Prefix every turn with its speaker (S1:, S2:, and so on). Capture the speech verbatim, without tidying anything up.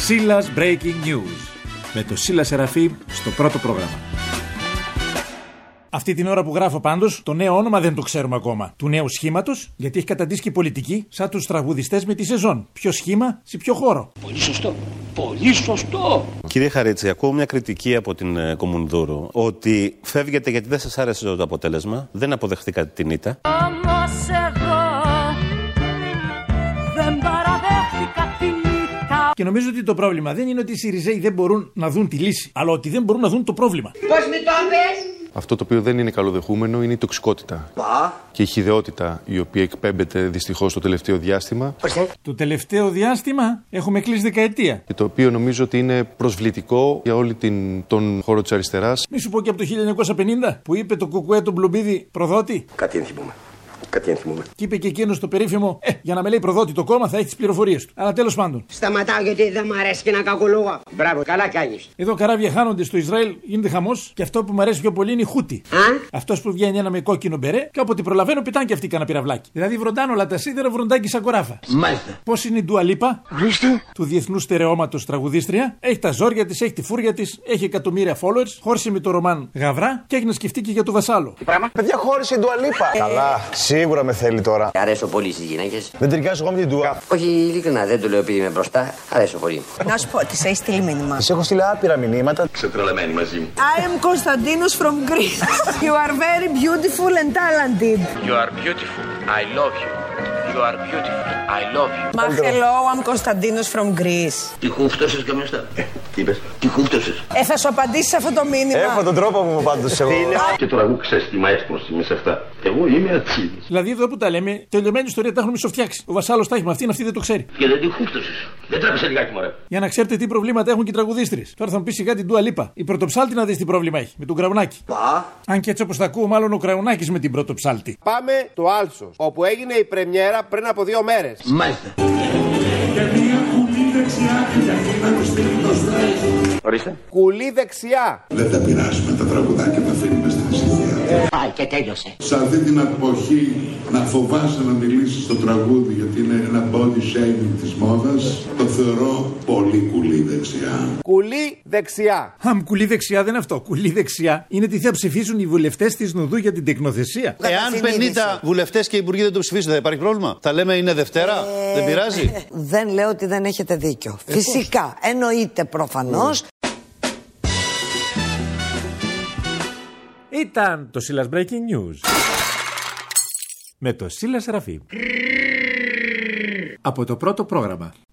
S1: Σίλας Breaking News με το Σίλα Σεραφείμ στο πρώτο πρόγραμμα. Αυτή την ώρα που γράφω πάντως, το νέο όνομα δεν το ξέρουμε ακόμα. Του νέου σχήματος, γιατί έχει καταντήσει και πολιτική, σαν τους τραγουδιστές με τη σεζόν. Ποιο σχήμα, σε ποιο χώρο.
S2: Πολύ σωστό. Πολύ σωστό.
S3: Κύριε Χαρίτση, ακούω μια κριτική από την ε, Κομμουνδούρου ότι φεύγετε γιατί δεν σας άρεσε το αποτέλεσμα, δεν αποδεχτήκατε την ήττα.
S4: Όμως εγώ δεν παραδέχτηκα την ήττα.
S1: Και νομίζω ότι το πρόβλημα δεν είναι ότι οι Σιριζέοι δεν μπορούν να δουν τη λύση, αλλά ότι δεν μπορούν να δουν το πρόβλημα.
S5: Πώς με το πες?
S6: Αυτό το οποίο δεν είναι καλοδεχούμενο είναι η τοξικότητα. Πα. Και η χυδαιότητα η οποία εκπέμπεται δυστυχώς το τελευταίο διάστημα.
S1: Το τελευταίο διάστημα έχουμε κλείσει δεκαετία.
S6: Και το οποίο νομίζω ότι είναι προσβλητικό για όλη την, τον χώρο της αριστεράς.
S1: Μη σου πω και από το χίλια εννιακόσια πενήντα που είπε το κουκουέ τον Μπλουμπίδη προδότη.
S7: Κάτι ενθυμούμε. Κάτι ενθυμούμε.
S1: Και είπε και εκείνος το περίφημο, Ε, για να με λέει προδότη το κόμμα θα έχει τις πληροφορίες του. Αλλά τέλος πάντων.
S5: Σταματάω γιατί δεν μου αρέσει και να κακολογώ. Μπράβο, καλά κάνεις.
S1: Εδώ καράβια χάνονται στο Ισραήλ, γίνεται χαμός. Και αυτό που μου αρέσει πιο πολύ είναι η Χούτι. Αυτός που βγαίνει ένα με κόκκινο μπερέ και όποτε προλαβαίνω πετάνε και αυτοί κανένα πυραυλάκι. Δηλαδή βροντάνε όλα τα σίδερα, βροντάκι σαν κοράφα.
S7: Μάλιστα.
S1: Πώς είναι η Ντουα Λίπα, του διεθνού στερεώματος τραγουδίστρια. Έχει τα ζόρια της, έχει τη φούρια της, έχει εκατομμύρια followers. Χώρισε με το Ρωμάν Γαβρά και έχει να σκεφτεί και για το Βασάλο.
S7: Τι πράγμα?
S8: Παιδιά, χώρισε η Ντουα Λίπα. Καλά, σίγουρα με θέλει τώρα.
S7: Αρέσω πολύ στις γυναίκες.
S8: Δεν ταιριάζω εγώ με την Ντουα.
S7: Όχι, ειλικρινά, δεν το λέω επειδή είμαι μπροστά. Αρέσω πολύ.
S9: Να σου πω, της έχει στείλει μήνυμα.
S8: Της έχω στείλει άπειρα μηνύματα.
S7: Ξετρελαμένη μαζί μου.
S9: I am Konstantinos from Greece. You are very beautiful and talented.
S2: You are beautiful. I love you. You are beautiful. I love you.
S9: Μα hello, I'm Konstantinos from Greece.
S7: Τι χούφτωσες καμιωστά. Ε, τι είπες. Τι χούφτωσες.
S9: Ε, θα σου απαντήσει σε αυτό το μήνυμα.
S8: Έχω τον τρόπο μου πάντως εγώ.
S7: Και τώρα εγώ ξέρεις τι μαέστρος είμαι σε αυτά. Εγώ είμαι ατσίδης.
S1: Δηλαδή εδώ που τα λέμε, τελειωμένη ιστορία τα έχουν μισοφτιάξει. Ο Βασάλος τα έχει με αυτήν, αυτή δεν το ξέρει.
S7: Και δεν τη χούφτωσες. Δεν τράβησε λιγάκι μωρέ.
S1: Για να ξέρετε τι προβλήματα έχουν και οι τραγουδίστρες. Τώρα θα μου πει σιγά την Ντουα Λίπα. Η πρωτοψάλτη να δεις τι πρόβλημα έχει. Με τον Κραουνάκη.
S8: Πα.
S1: Αν και έτσι όπως τα ακούω, μάλλον ο Κραουνάκης με την πρωτοψάλτη.
S10: Πάμε το Άλσος, όπου έγινε η πρεμιέρα πριν από δύο μέρες.
S7: Μάλιστα. Ορίστε.
S10: Κουλή δεξιά.
S11: Δεν τα πειράζουμε τα τραγουδάκια, τα αφήνουμε στην ησυχία.
S5: Πάει και τέλειωσε.
S11: Σε αυτή την εποχή να φοβάσαι να μιλήσεις στο τραγούδι γιατί είναι ένα body shaming της μόδας, το θεωρώ πολύ κουλή δεξιά.
S10: Κουλή δεξιά.
S1: Αμ, κουλή δεξιά δεν είναι αυτό. Κουλή δεξιά είναι τι θα ψηφίσουν οι βουλευτές της Νουδού για την τεκνοθεσία.
S12: Εάν πενήντα βουλευτές και υπουργοί δεν το ψηφίσουν, θα υπάρχει πρόβλημα. Θα λέμε είναι Δευτέρα, ε, δεν πειράζει.
S9: Ε, δεν λέω ότι δεν έχετε δίκιο. Ε, Φυσικά, πώς? Εννοείται προφανώς.
S1: Ήταν το Σίλας Breaking News με το Σίλα Σεραφείμ από το πρώτο πρόγραμμα.